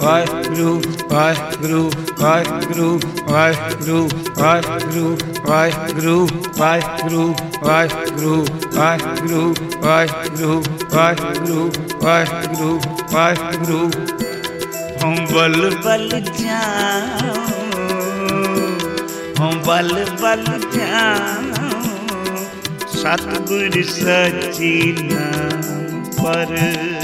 वाहिगुरु वाहिगुरु वाहिगुरु वाहिगुरु वाहिगुरु वाहिगुरु वाहिगुरु वाहिगुरु वाहिगुरु वाहिगुरु वाहिगुरु वाहिगुरु वाहिगुरु। हम बल बल जाऊं, हम बल बल जाऊं सतगुरु सच्ची नाम पर।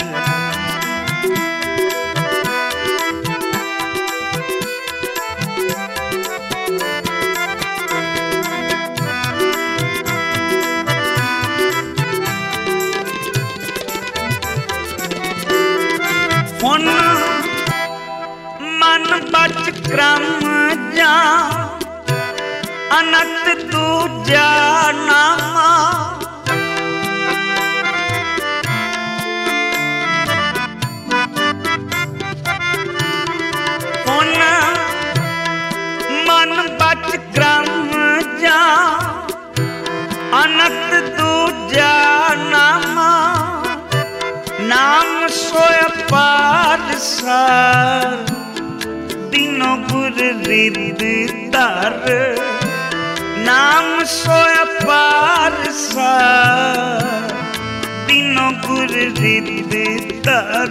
मन बच क्रम जा अनंत दूजा नामा, मन बच क्रम जा अनंत दूजा नामा, नाम सोय पारसार तीनों गुर रिद तार। नाम सोय पारसार तीनों गुर रिद तार।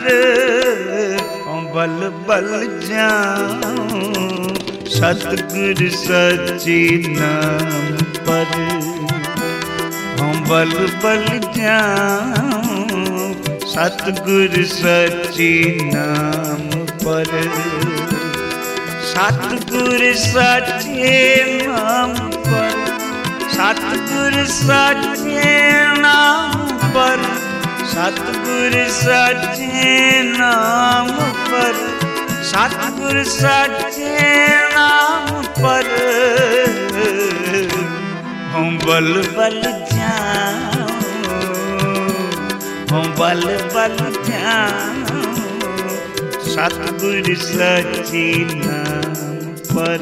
बल बल जाऊं सतगुरु सच्ची नाम पर। हम बल बल जाऊं सतगुरु सच्ची नाम पर। सतगुरु सच्चे नाम पर, सतगुरु सच्चे नाम पर, सतगुरु सच्चे नाम पर, सतगुरु सच्चे नाम पर। हम बल बल जाऊं, हम बल बल जाऊं सतगुरु सच्ची नाम पर।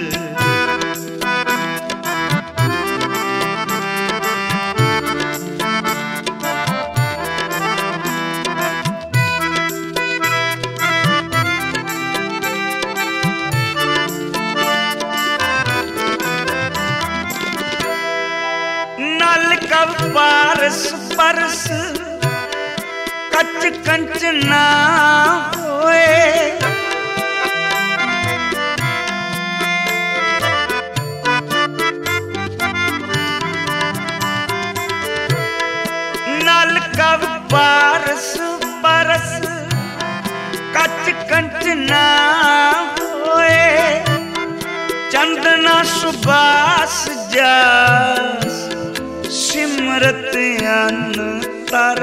नल कब पारस परस कच कंच ना होए। नल कब पारस परस कच कंच ना होए। चंदना सुबास जास सिमरत अंतर।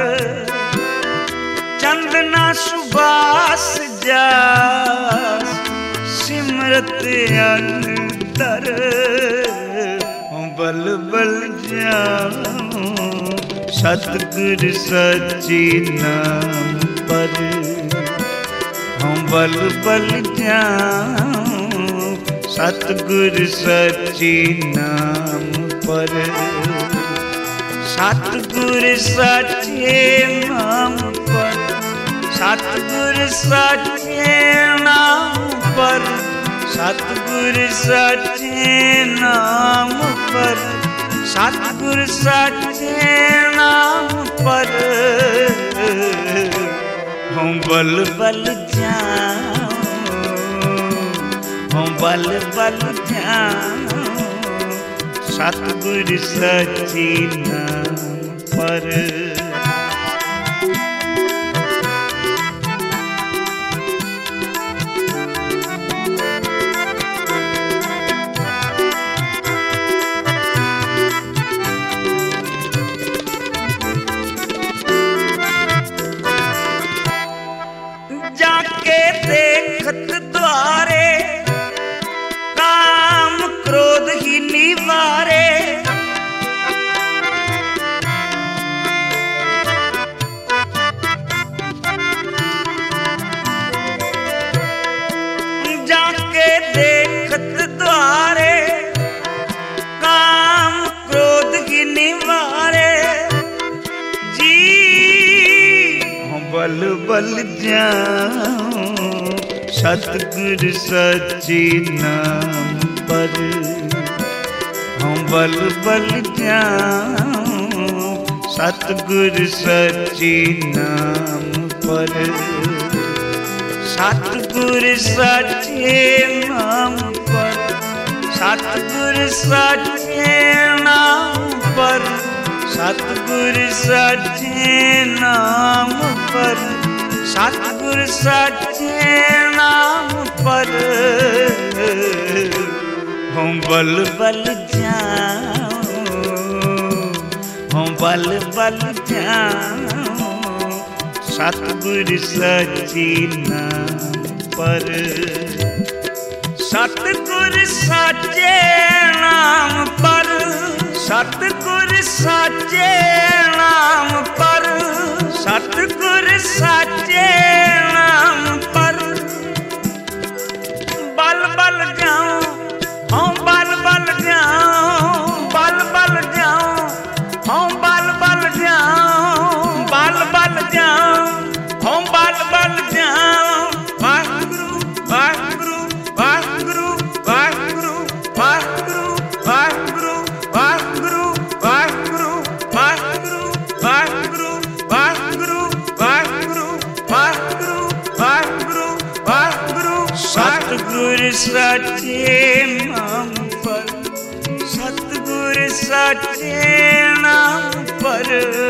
चंदना सुबास जास सिमरत अंतर। बल बल जाऊं सतगुरु सच्ची नाम पर। हम बल बल जाऊं सतगुरु सच्ची नाम पर। सतगुरु सच्चे नाम पर, सतगुरु सच्चे नाम पर, सतगुरु सच्चे नाम पर, सतगुरु सच्चे नाम पर। हम बल बल जाऊं, हम बल बल जाऊं सतगुरु सच्ची नाम पर। जाके देखत द्वारे काम क्रोध ही निवारे। जाके देखत द्वारे काम क्रोध ही निवारे। जी बल बल जाऊं सतगुर सच्चे नाम पर हम बल बल जाऊं। सतगुर सच्चे नाम पर सतगुर सच्चे नाम पर सतगुर सच्चे नाम पर सतगुर सच्चे नाम पर सतगुर सच्चे नाम पर हम बल बल जाऊं। हम बल बल जाऊं। सतगुर सच्चे नाम पर सतगुर सच्चे नाम पर सतगुर सच्चे नाम पर सतगुर सच्चे नाम पर बल बल जाऊं। हम बल बल जाऊं। बल बल जाऊं। हम बल बल जाऊं। बल बल जाऊं। हम बल बल जाऊं। वाहिगुरु वाहिगुरु वाहिगुरु वाहिगुरु वाहिगुरु वाहिगुरु वाहिगुरु वाहिगुरु वाहिगुरु वाहिगुरु वाहिगुरु वाहिगुरु वाहिगुरु वाहिगुरु वाहिगुरु। सतगुर सच्चे नाम पर सतगुर सच्चे नाम पर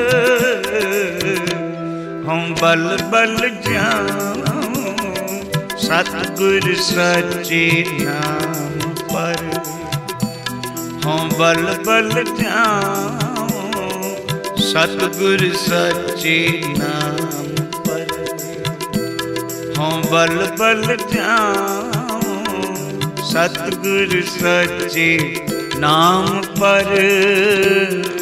हम बल बल जाऊं। सतगुर सच्चे नाम पर हम बल बल जाऊं। सतगुर सच्चे नाम पर हम बल बल जाऊं। सतगुर सच्चे नाम पर।